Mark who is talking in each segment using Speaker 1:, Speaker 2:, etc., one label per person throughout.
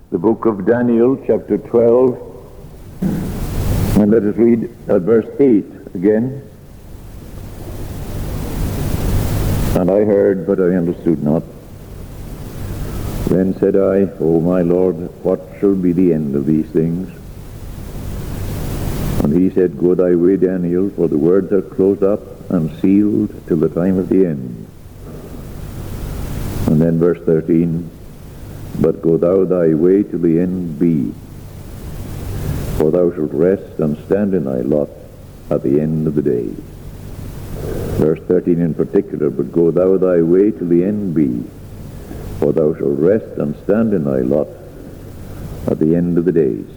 Speaker 1: the book of Daniel, chapter 12, and let us read verse 8 again. And I heard, but I understood not. Then said I, O my Lord, what shall be the end of these things? And he said, Go thy way, Daniel, for the words are closed up and sealed till the time of the end. And then verse 13, But go thou thy way till the end be, for thou shalt rest and stand in thy lot at the end of the days. Verse 13 in particular, But go thou thy way till the end be, for thou shalt rest and stand in thy lot at the end of the days.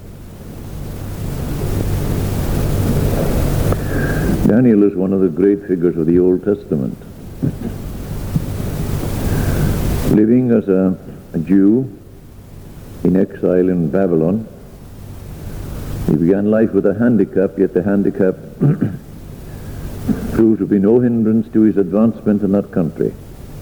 Speaker 1: Daniel is one of the great figures of the Old Testament. Living as a Jew in exile in Babylon, he began life with a handicap, yet the handicap proved to be no hindrance to his advancement in that country.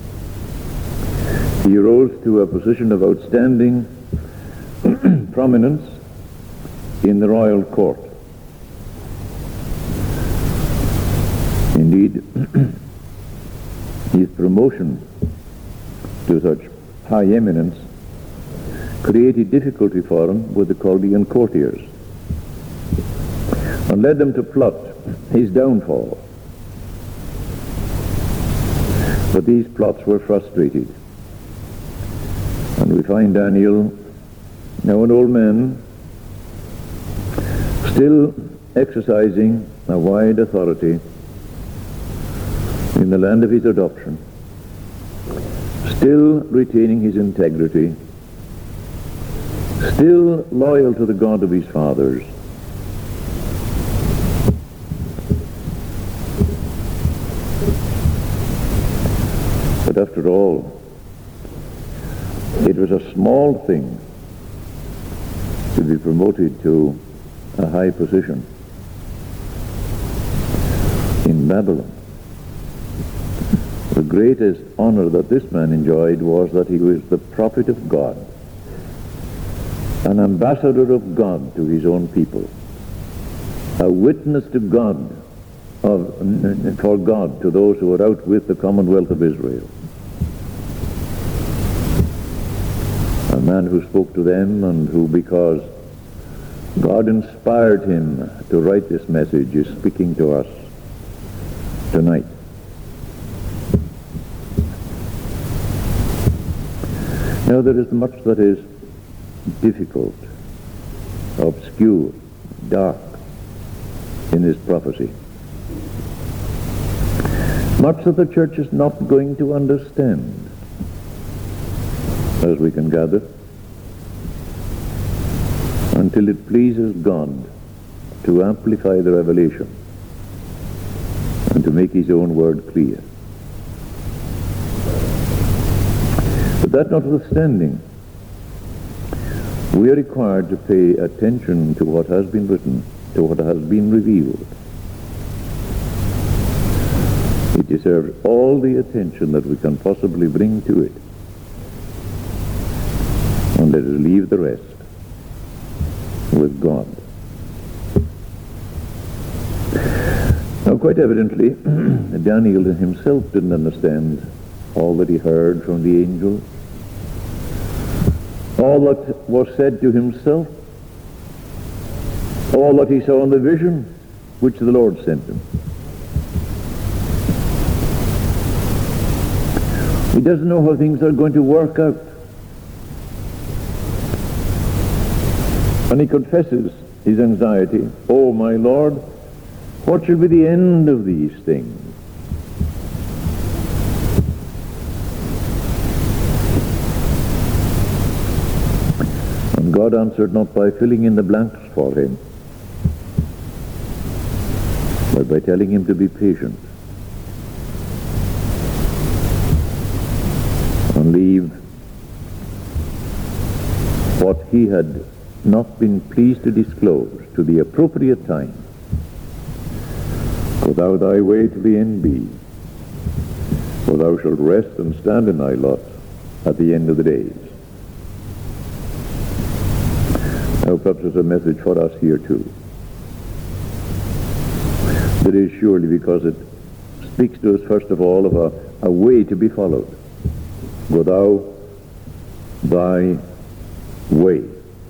Speaker 1: He rose to a position of outstanding prominence in the royal court. Indeed, his promotion to such high eminence created difficulty for him with the Chaldean courtiers and led them to plot his downfall. But these plots were frustrated. And we find Daniel, now an old man, still exercising a wide authority in the land of his adoption, still retaining his integrity, still loyal to the God of his fathers. But after all, it was a small thing to be promoted to a high position in Babylon. The greatest honor that this man enjoyed was that he was the prophet of God, an ambassador of God to his own people, a witness to God, for God to those who were out with the Commonwealth of Israel. A man who spoke to them and who, because God inspired him to write this message, is speaking to us tonight. Now there is much that is difficult, obscure, dark in this prophecy. Much that the church is not going to understand, as we can gather, until it pleases God to amplify the revelation and to make his own word clear. But that notwithstanding, we are required to pay attention to what has been written, to what has been revealed. It deserves all the attention that we can possibly bring to it. And let us leave the rest with God. Now, quite evidently, Daniel himself didn't understand all that he heard from the angel, all that was said to himself, all that he saw in the vision which the Lord sent him. He doesn't know how things are going to work out. And he confesses his anxiety. Oh, my Lord, what shall be the end of these things? And God answered not by filling in the blanks for him, but by telling him to be patient and leave what he had not been pleased to disclose to the appropriate time. Go thou thy way to the end be, for thou shalt rest and stand in thy lot at the end of the days. Now perhaps there's a message for us here too. It is surely because it speaks to us first of all of a way to be followed. Go thou thy way.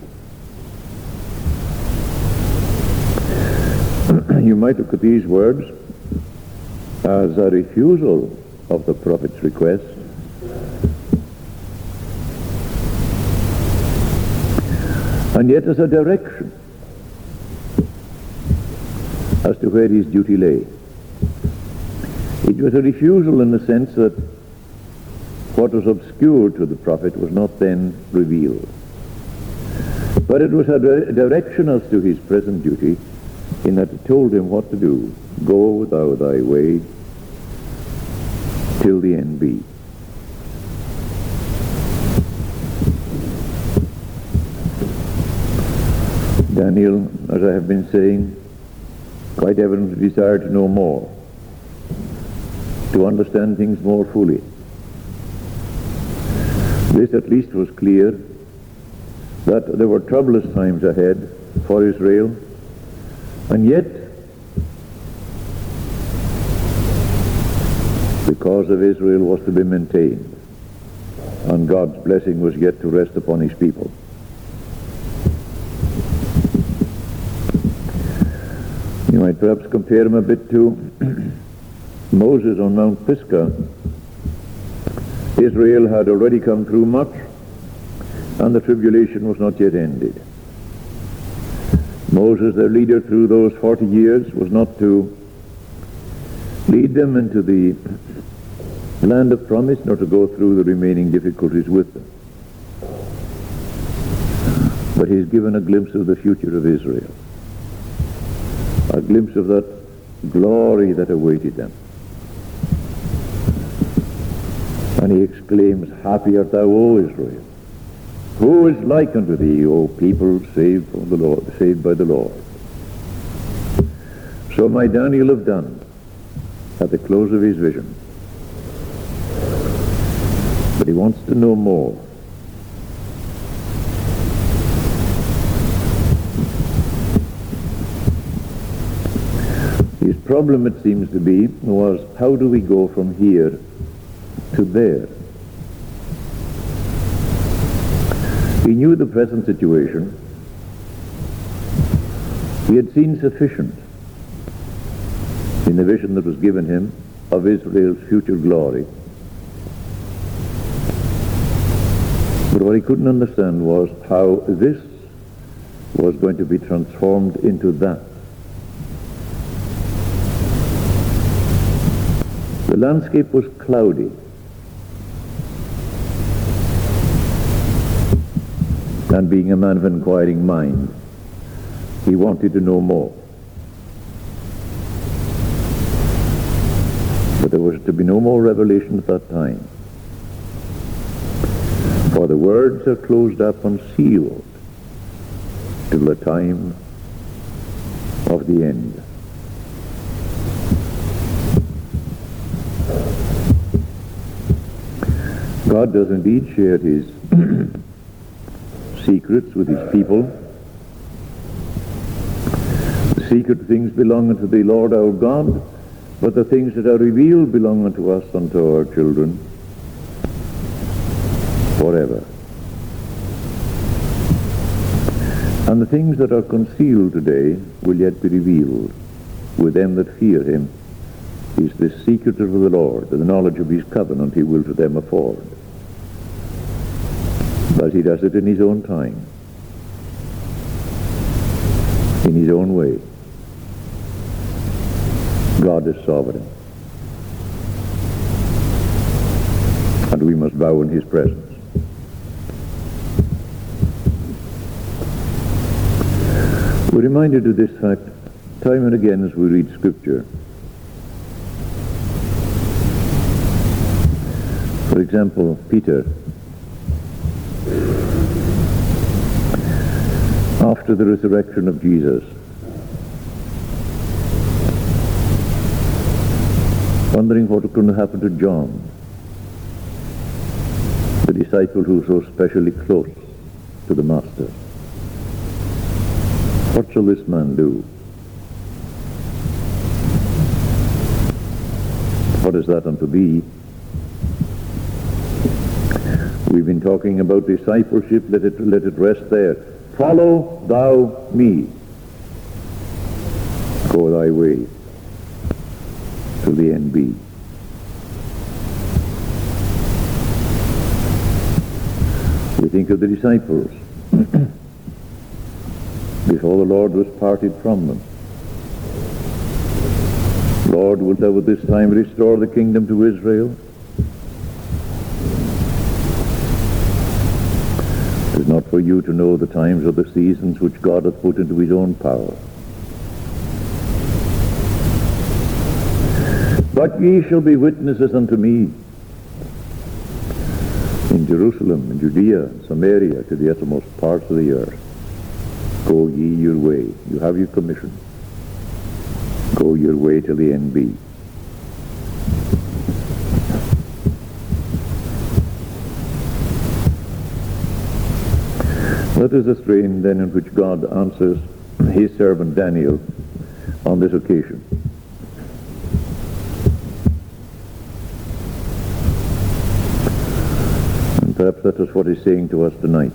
Speaker 1: You might look at these words as a refusal of the prophet's request, and yet as a direction as to where his duty lay. It was a refusal in the sense that what was obscure to the prophet was not then revealed. But it was a direction as to his present duty, in that it told him what to do. Go thou thy way till the end be. Daniel, as I have been saying, quite evidently desired to know more, to understand things more fully. This at least was clear, that there were troublous times ahead for Israel, and yet, the cause of Israel was to be maintained, and God's blessing was yet to rest upon his people. You might perhaps compare him a bit to Moses on Mount Pisgah. Israel had already come through much, and the tribulation was not yet ended. Moses, their leader through those 40 years, was not to lead them into the land of promise, nor to go through the remaining difficulties with them. But he's given a glimpse of the future of Israel, a glimpse of that glory that awaited them. And he exclaims, Happy art thou, O Israel! Who is like unto thee, O people saved from the Lord, saved by the Lord? So might Daniel have done at the close of his vision. But he wants to know more. His problem, it seems to be, was how do we go from here to there? He knew the present situation. He had seen sufficient in the vision that was given him of Israel's future glory. But what he couldn't understand was how this was going to be transformed into that. The landscape was cloudy. And being a man of inquiring mind, he wanted to know more. But there was to be no more revelation at that time. For the words are closed up and sealed till the time of the end. God does indeed share his secrets with his people. The secret things belong unto the Lord our God, but the things that are revealed belong unto us, unto our children, forever. And the things that are concealed today will yet be revealed with them that fear him, is the secret of the Lord, the knowledge of his covenant he will to them afford. But he does it in his own time, in his own way. God is sovereign, and we must bow in his presence. We're reminded of this fact time and again as we read Scripture. For example, Peter, after the resurrection of Jesus, wondering what was going to happen to John, the disciple who was so specially close to the Master. What shall this man do? What is that unto thee? We've been talking about discipleship. Let it rest there. Follow thou me. Go thy way till the end be. We think of the disciples before the Lord was parted from them. Lord, wilt thou at this time restore the kingdom to Israel? It is not for you to know the times or the seasons which God hath put into his own power. But ye shall be witnesses unto me in Jerusalem, in Judea, and Samaria, to the uttermost parts of the earth. Go ye your way. You have your commission. Go your way till the end be. That is the strain then in which God answers his servant Daniel on this occasion. And perhaps that is what he's saying to us tonight.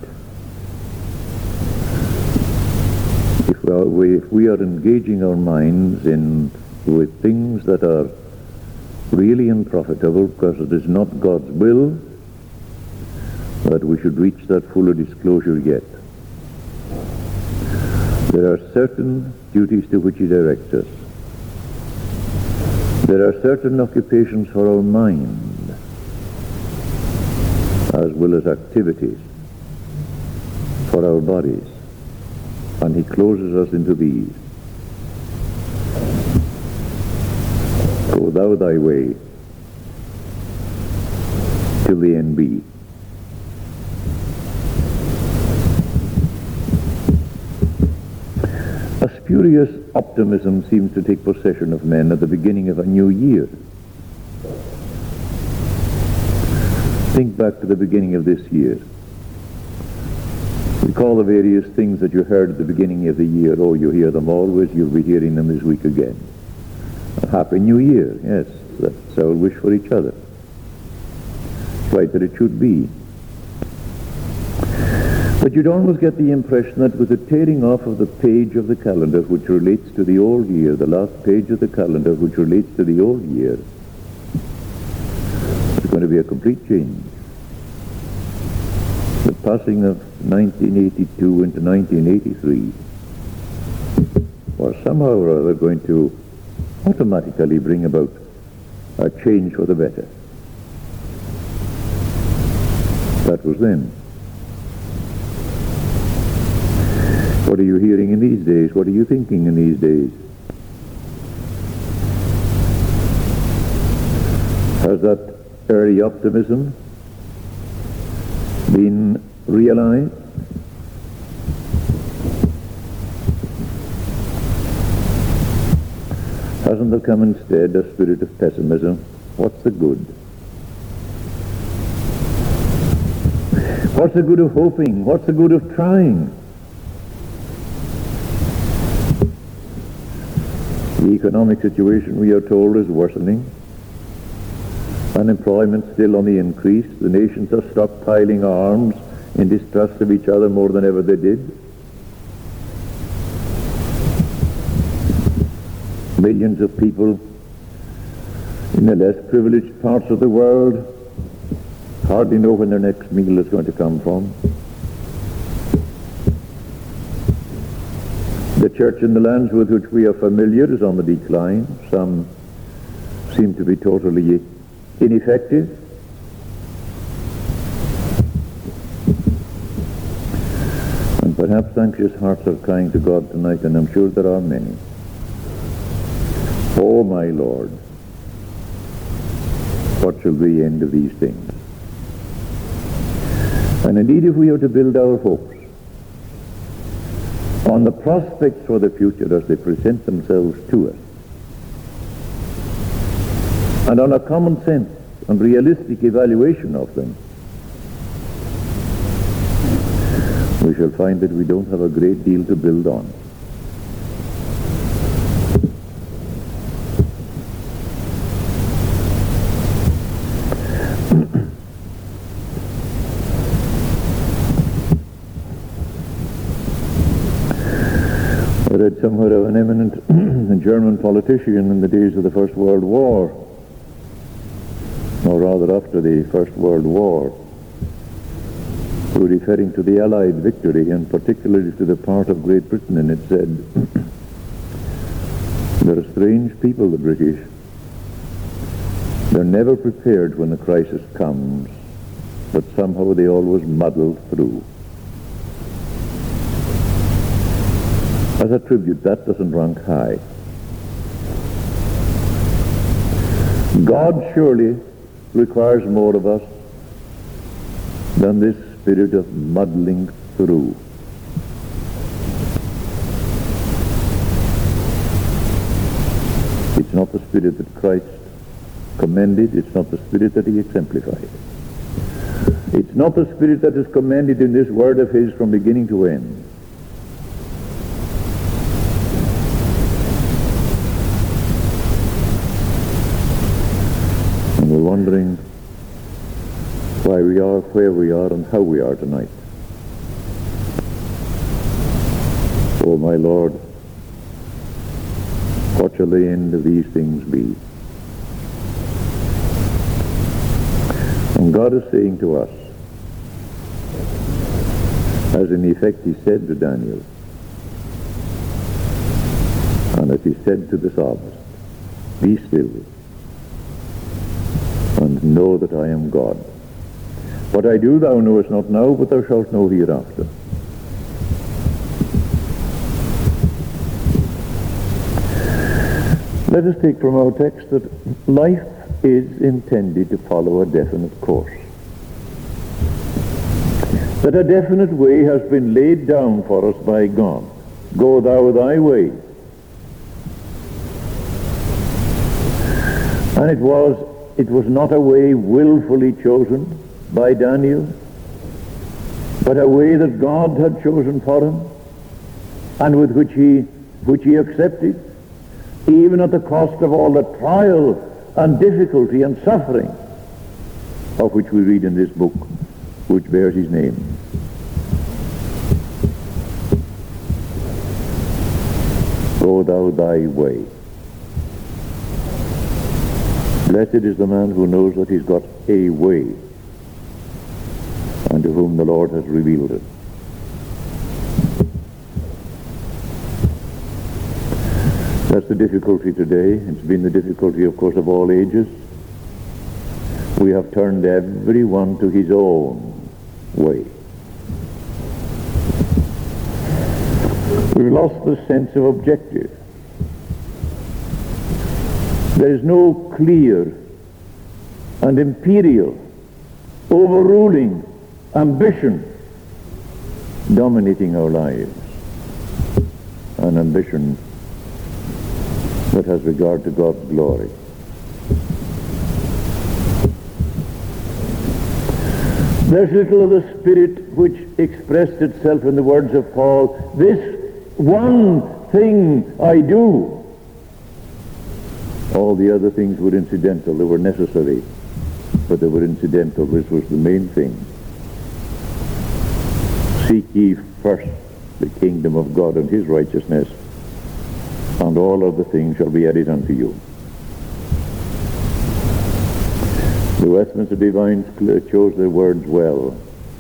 Speaker 1: If we are engaging our minds with things that are really unprofitable, because it is not God's will that we should reach that fuller disclosure yet. There are certain duties to which he directs us. There are certain occupations for our mind, as well as activities for our bodies. And he closes us into these. Go thou thy way till the end be. A spurious optimism seems to take possession of men at the beginning of a new year. Think back to the beginning of this year. Recall the various things that you heard at the beginning of the year. Oh, you hear them always. You'll be hearing them this week again. A happy new year. Yes, that's our wish for each other. It's right that it should be. But you'd almost get the impression that with the tearing off of the page of the calendar which relates to the old year, the last page of the calendar which relates to the old year, there's going to be a complete change. The passing of 1982 into 1983 was somehow or other going to automatically bring about a change for the better. That was then. What are you hearing in these days? What are you thinking in these days? Has that early optimism been realized? Hasn't there come instead a spirit of pessimism? What's the good? What's the good of hoping? What's the good of trying? The economic situation, we are told, is worsening. Unemployment still on the increase. The nations are stockpiling arms in distrust of each other more than ever they did. Millions of people in the less privileged parts of the world hardly know when their next meal is going to come from. The church in the lands with which we are familiar is on the decline. Some seem to be totally ineffective. And perhaps anxious hearts are crying to God tonight, and I'm sure there are many. Oh, my Lord, what shall be the end of these things? And indeed, if we are to build our hopes on the prospects for the future as they present themselves to us, and on a common sense and realistic evaluation of them, we shall find that we don't have a great deal to build on. read somewhat of an eminent German politician in the days of the First World War, or rather after the First World War, who, referring to the Allied victory and particularly to the part of Great Britain in it, said, "They're a strange people, the British. They're never prepared when the crisis comes, but somehow they always muddle through." As a tribute, that doesn't rank high. God surely requires more of us than this spirit of muddling through. It's not the spirit that Christ commended. It's not the spirit that he exemplified. It's not the spirit that is commended in this word of his from beginning to end. And we're wondering why we are where we are and how we are tonight. Oh, my Lord, what shall the end of these things be? And God is saying to us, as in effect he said to Daniel, and as he said to the psalmist, "Be still and know that I am God. What I do thou knowest not now, but thou shalt know hereafter." Let us take from our text that life is intended to follow a definite course. That a definite way has been laid down for us by God. Go thou thy way. And it was not a way willfully chosen by Daniel, but a way that God had chosen for him, and with which he accepted, even at the cost of all the trial and difficulty and suffering of which we read in this book, which bears his name. Go thou thy way. Blessed is the man who knows that he's got a way, and to whom the Lord has revealed it. That's the difficulty today. It's been the difficulty, of course, of all ages. We have turned everyone to his own way. We've lost the sense of objective. There is no clear and imperial, overruling ambition dominating our lives. An ambition that has regard to God's glory. There's little of the spirit which expressed itself in the words of Paul, "This one thing I do." All the other things were incidental. They were necessary, but they were incidental. This was the main thing. Seek ye first the kingdom of God and his righteousness, and all other things shall be added unto you. The Westminster Divines chose their words well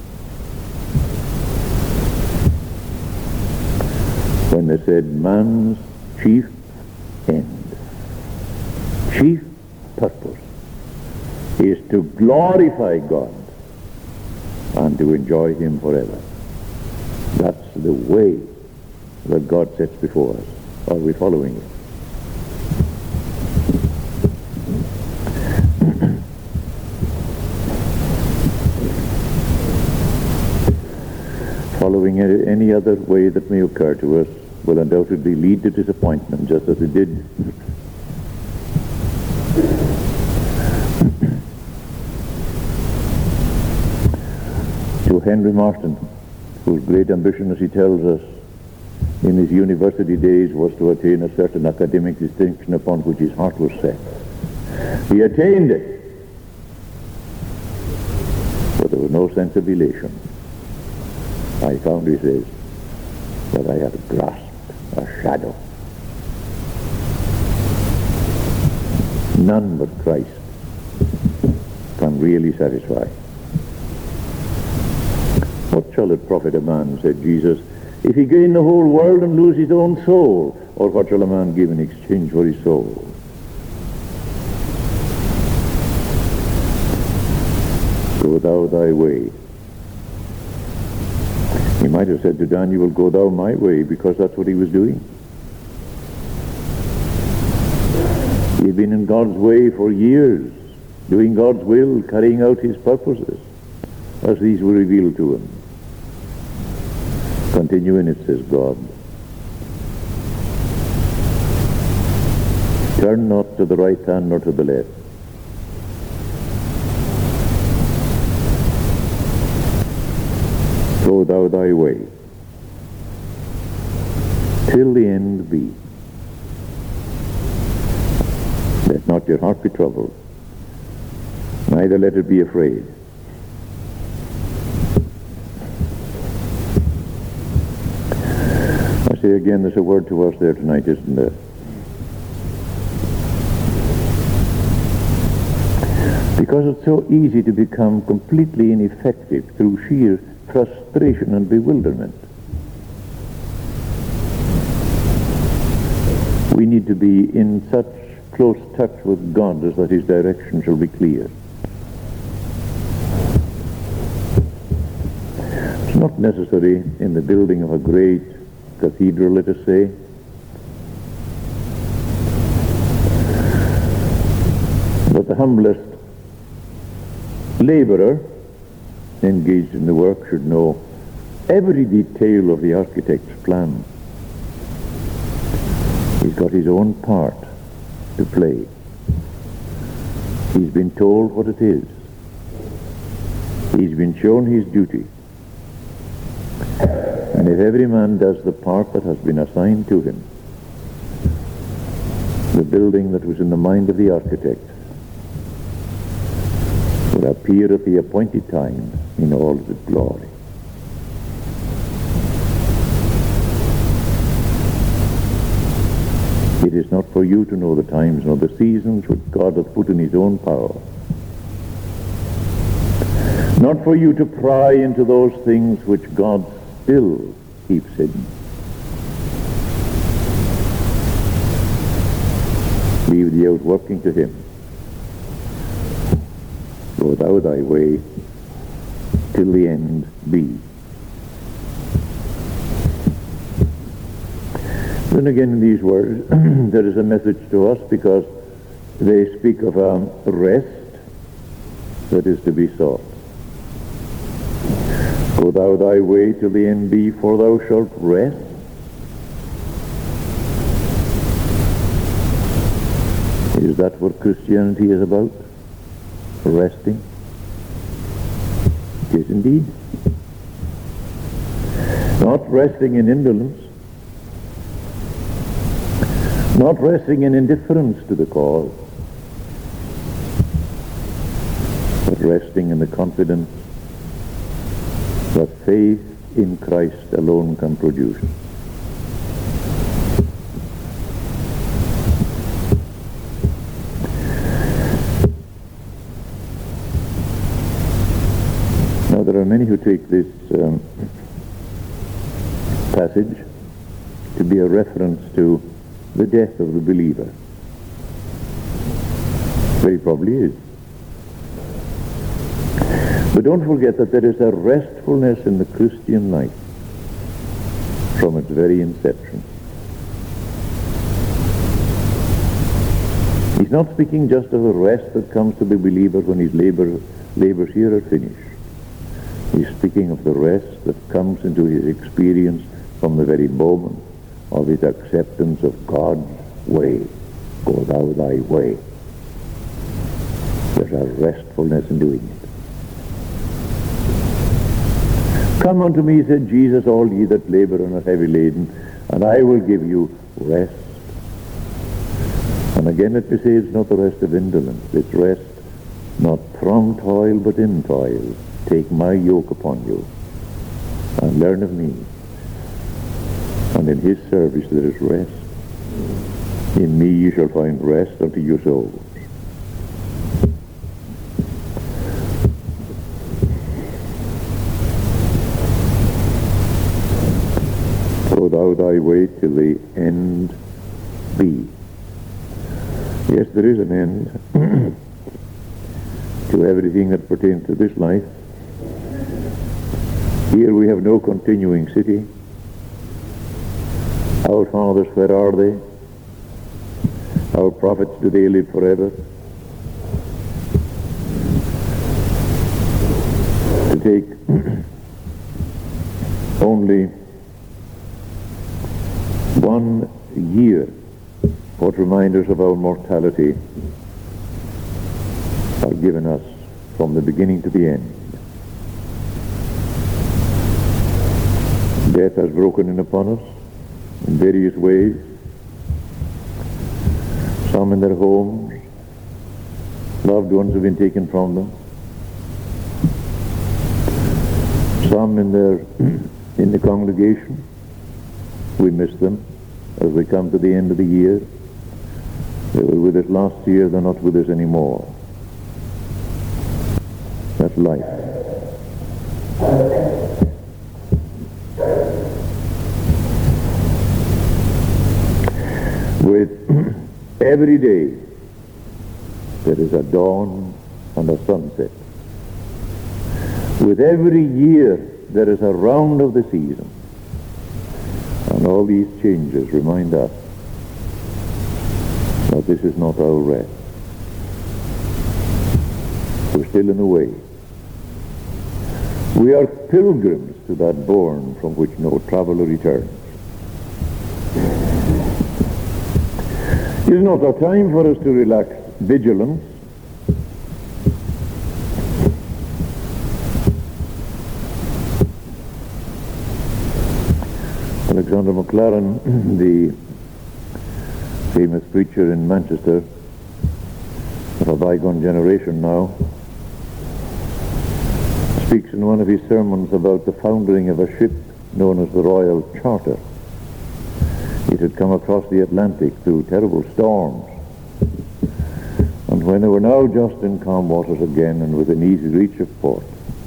Speaker 1: when they said, man's chief end, chief purpose is to glorify God and to enjoy him forever. That's the way that God sets before us. Are we following it? Following any other way that may occur to us will undoubtedly lead to disappointment, just as it did to Henry Martyn, whose great ambition, as he tells us, in his university days was to attain a certain academic distinction upon which his heart was set. He attained it, but there was no sense of elation. I found, he says, that I had grasped a shadow. None but Christ can really satisfy. What shall it profit a man, said Jesus, if he gain the whole world and lose his own soul? Or what shall a man give in exchange for his soul? Go thou thy way. He might have said to Daniel, go thou my way, because that's what he was doing. He had been in God's way for years, doing God's will, carrying out his purposes, as these were revealed to him. Continue in it, says God. Turn not to the right hand nor to the left. Go thou thy way, till the end be. Let not your heart be troubled, neither let it be afraid. I say again, there's a word to us there tonight, isn't there? Because it's so easy to become completely ineffective through sheer frustration and bewilderment. We need to be in such close touch with God as that his direction shall be clear. It's not necessary in the building of a great cathedral, let us say, that the humblest laborer engaged in the work should know every detail of the architect's plan. He's got his own part to play. He's been told what it is. He's been shown his duty. And if every man does the part that has been assigned to him, the building that was in the mind of the architect will appear at the appointed time in all its glory. It is not for you to know the times nor the seasons which God hath put in his own power. Not for you to pry into those things which God still keeps hidden. Leave the outworking to him. Go thou thy way till the end be. Then again in these words there is a message to us, because they speak of a rest that is to be sought. Go thou thy way till the end be, for thou shalt rest. Is that what Christianity is about? Resting? It is indeed. Not resting in indolence, not resting in indifference to the cause, but resting in the confidence that faith in Christ alone can produce. Now there are many who take this passage to be a reference to the death of the believer. Very probably is. But don't forget that there is a restfulness in the Christian life from its very inception. He's not speaking just of the rest that comes to the believer when his labors here are finished. He's speaking of the rest that comes into his experience from the very moment of his acceptance of God's way. Go thou thy way. There's a restfulness in doing it. Come unto me, said Jesus, all ye that labor and are heavy laden, and I will give you rest. And again let me say, it's not the rest of indolence. It's rest not from toil, but in toil. Take my yoke upon you, and learn of me. and in his service there is rest. In me you shall find rest unto your souls. Go thou thy way till the end be. Yes, there is an end to everything that pertains to this life. Here we have no continuing city. Our fathers, where are they? Our prophets, do they live forever? To take only 1 year, what reminders of our mortality are given us from the beginning to the end. Death has broken in upon us in various ways. Some in their homes, loved ones have been taken from them. Some in the congregation, we miss them as we come to the end of the year. They were with us last year, they're not with us anymore. That's life. With every day there is a dawn and a sunset. With every year there is a round of the season. And all these changes remind us that this is not our rest. We're still in the way. We are pilgrims to that bourne from which no traveler returns. It is not a time for us to relax vigilance. Alexander Maclaren, the famous preacher in Manchester of a bygone generation now, speaks in one of his sermons about the foundering of a ship known as the Royal Charter. It had come across the Atlantic through terrible storms, and when they were now just in calm waters again and within easy reach of port,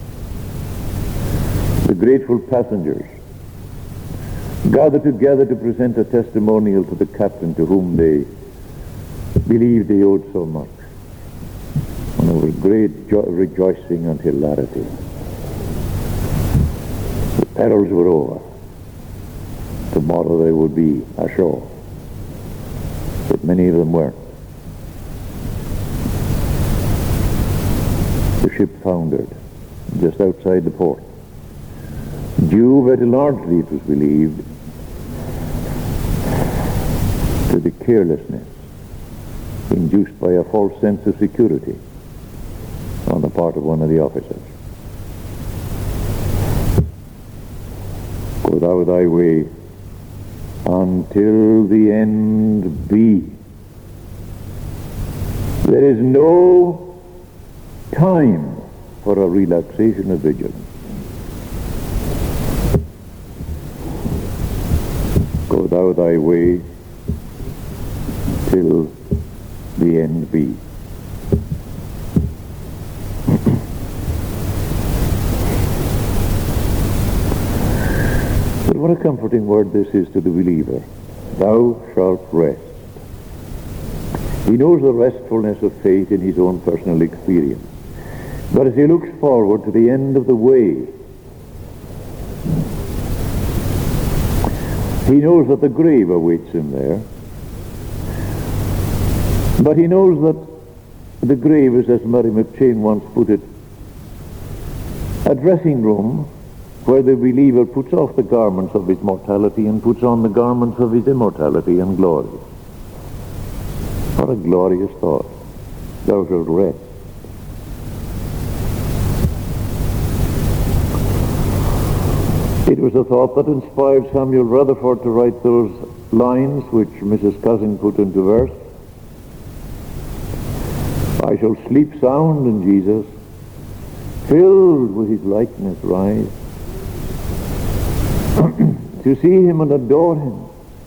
Speaker 1: the grateful passengers gathered together to present a testimonial to the captain to whom they believed they owed so much. And there was great rejoicing and hilarity. The perils were over. Tomorrow they would be ashore. But many of them weren't. The ship foundered just outside the port, due very largely, it was believed, to the carelessness induced by a false sense of security on the part of one of the officers. Go thou thy way until the end be. There is no time for a relaxation of vigilance. Go thou thy way till the end be. But what a comforting word this is to the believer. Thou shalt rest. He knows the restfulness of faith in his own personal experience. But as he looks forward to the end of the way, he knows that the grave awaits him there. But he knows that the grave is, as Murray McCheyne once put it, a dressing room where the believer puts off the garments of his mortality and puts on the garments of his immortality and glory. What a glorious thought. Thou shalt rest. It was a thought that inspired Samuel Rutherford to write those lines which Mrs. Cousin put into verse. I shall sleep sound in Jesus, filled with his likeness rise. to see him and adore him,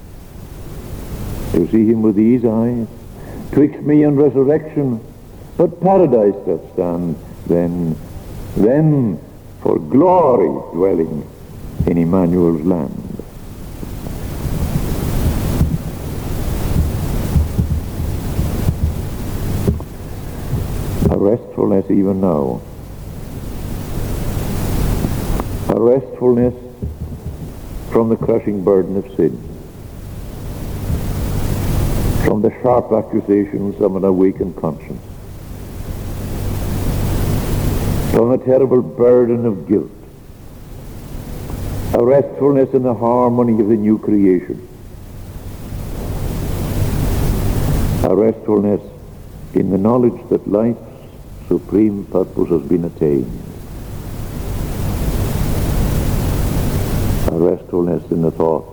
Speaker 1: to see him with these eyes, twixt me and resurrection, but paradise doth stand, then for glory dwelling in Emmanuel's land. A restfulness even now, a restfulness from the crushing burden of sin, from the sharp accusations of an awakened conscience, from the terrible burden of guilt, a restfulness in the harmony of the new creation, a restfulness in the knowledge that life's supreme purpose has been attained, a restfulness in the thought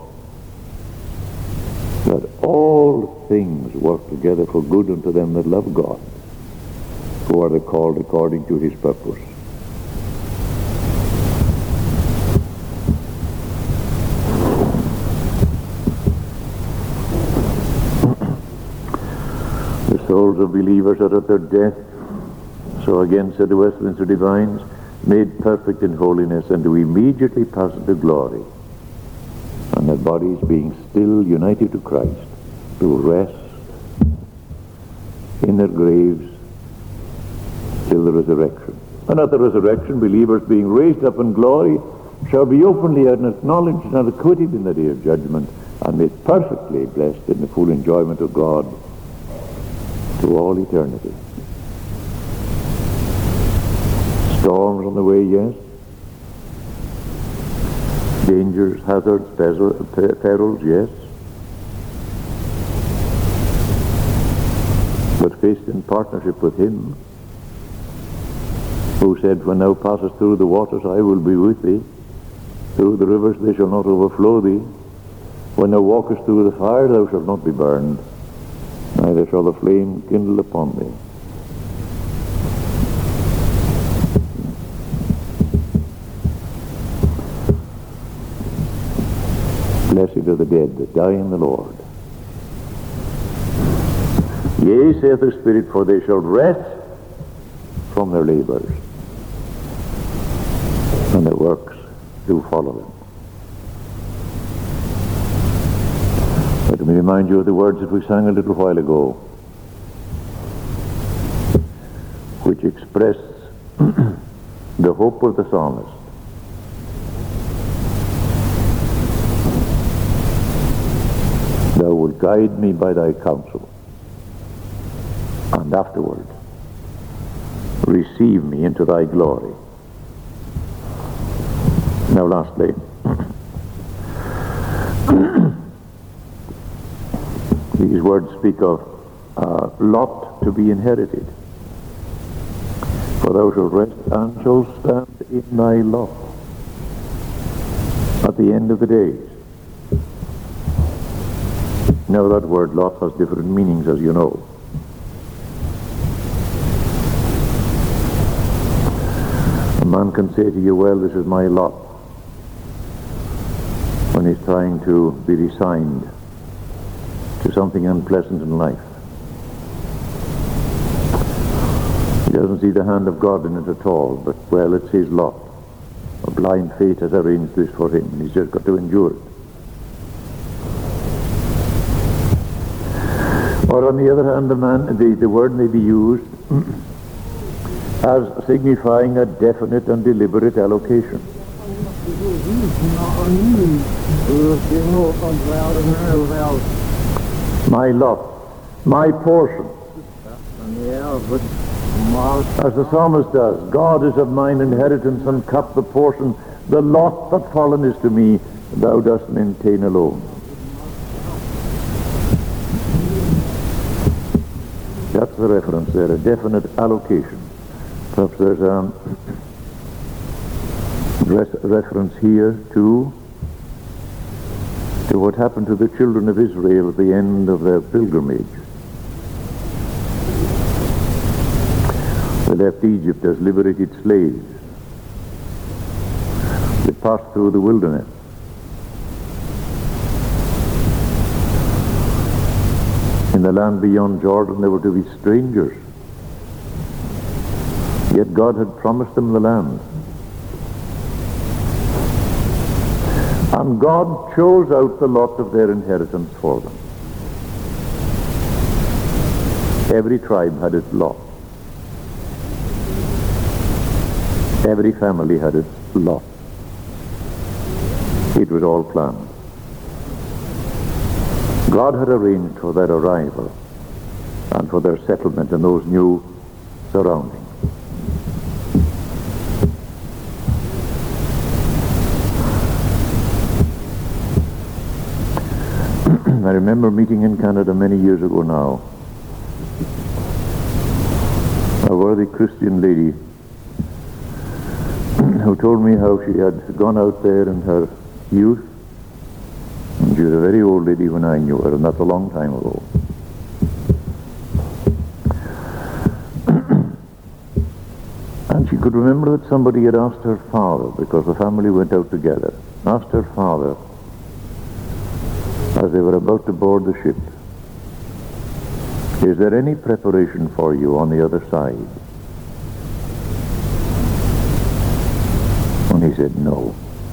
Speaker 1: that all things work together for good unto them that love God, who are the called according to his purpose. The souls of believers are at their death, so again said the Westminster Divines, made perfect in holiness, and do immediately pass into glory, and their bodies being still united to Christ, to rest in their graves till the resurrection. And at the resurrection, believers being raised up in glory shall be openly acknowledged and acquitted in the day of judgment, and made perfectly blessed in the full enjoyment of God to all eternity. Storms on the way, yes. Dangers, hazards, perils, yes. But faced in partnership with him, who said, when thou passest through the waters, I will be with thee. Through the rivers, they shall not overflow thee. When thou walkest through the fire, thou shalt not be burned, neither shall the flame kindle upon thee. Blessed are the dead that die in the Lord. Yea, saith the Spirit, for they shall rest from their labors, and their works do follow them. Let me remind you of the words that we sang a little while ago, which express the hope of the psalmist. Thou wilt guide me by thy counsel, and afterward receive me into thy glory. Now lastly, these words speak of a lot to be inherited. For thou shalt rest and shalt stand in thy lot at the end of the days. Now that word lot has different meanings, as you know. A man can say to you, well, this is my lot, when he's trying to be resigned to something unpleasant in life. He doesn't see the hand of God in it at all, but, well, it's his lot. A blind fate has arranged this for him, and he's just got to endure it. Or on the other hand, the word may be used as signifying a definite and deliberate allocation. My lot, my portion. As the psalmist does, God is of mine inheritance and cup, the portion, the lot that fallen is to me, thou dost maintain alone. That's the reference there, a definite allocation. Perhaps there's a reference here to what happened to the children of Israel at the end of their pilgrimage. They left Egypt as liberated slaves. They passed through the wilderness. In the land beyond Jordan they were to be strangers. Yet God had promised them the land. And God chose out the lot of their inheritance for them. Every tribe had its lot. Every family had its lot. It was all planned. God had arranged for their arrival and for their settlement in those new surroundings. I remember meeting in Canada many years ago now a worthy Christian lady who told me how she had gone out there in her youth, and she was a very old lady when I knew her, and that's a long time ago. And she could remember that somebody had asked her father, because the family went out together, asked her father as they were about to board the ship, "Is there any preparation for you on the other side?" And he said, "No."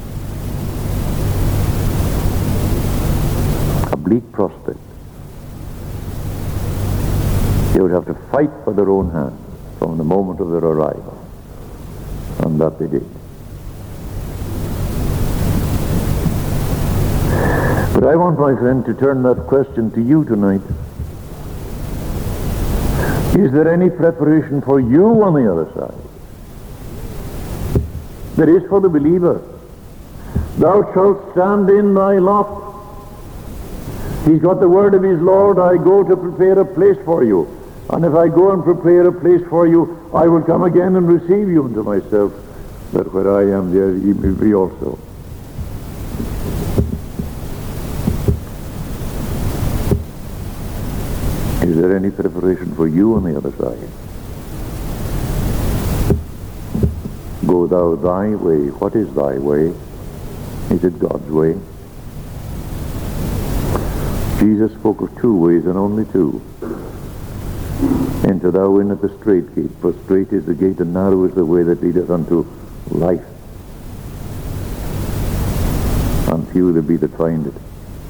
Speaker 1: A bleak prospect. They would have to fight by their own hands from the moment of their arrival. And that they did. But I want, my friend, to turn that question to you tonight. Is there any preparation for you on the other side? There is for the believer. Thou shalt stand in thy lot. He's got the word of his Lord, "I go to prepare a place for you. And if I go and prepare a place for you, I will come again and receive you unto myself, that where I am, there ye may be also." Is there any preparation for you on the other side? Go thou thy way. What is thy way? Is it God's way? Jesus spoke of two ways and only two. Enter thou in at the strait gate, for strait is the gate and narrow is the way that leadeth unto life, and few there be that find it.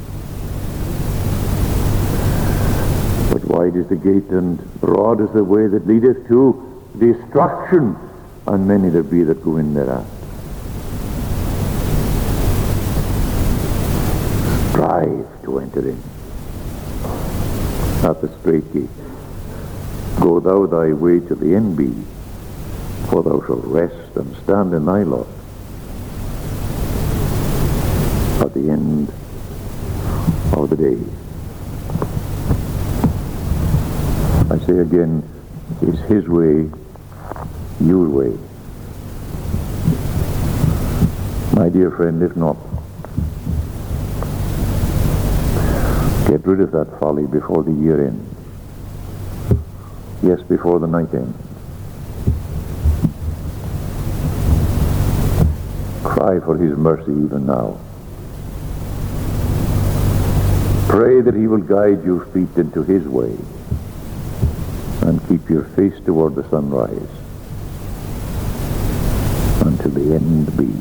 Speaker 1: But wide is the gate and broad is the way that leadeth to destruction, and many there be that go in thereat. Strive to enter in at the strait gate. Go thou thy way till the end be, for thou shalt rest and stand in thy lot at the end of the day. I say again, is his way your way? My dear friend, if not, get rid of that folly before the year ends. Yes, before the night ends. Cry for his mercy even now. Pray that he will guide your feet into his way and keep your face toward the sunrise until the end be.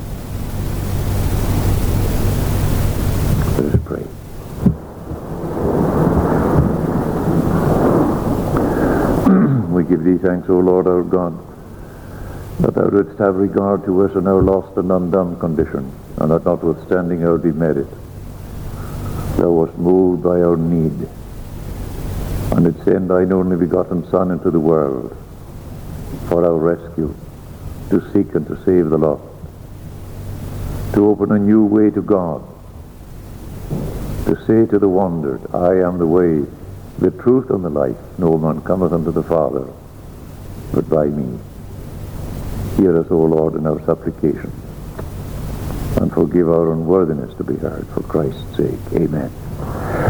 Speaker 1: Let us pray. We give thee thanks, O Lord our God, that thou didst have regard to us in our lost and undone condition, and that notwithstanding our demerit, thou wast moved by our need, and didst send thine only begotten Son into the world for our rescue, to seek and to save the lost, to open a new way to God, to say to the wandered, I am the way, the truth and the life. No man cometh unto the Father but by me. Hear us, O Lord, in our supplications, and forgive our unworthiness to be heard, for Christ's sake. Amen.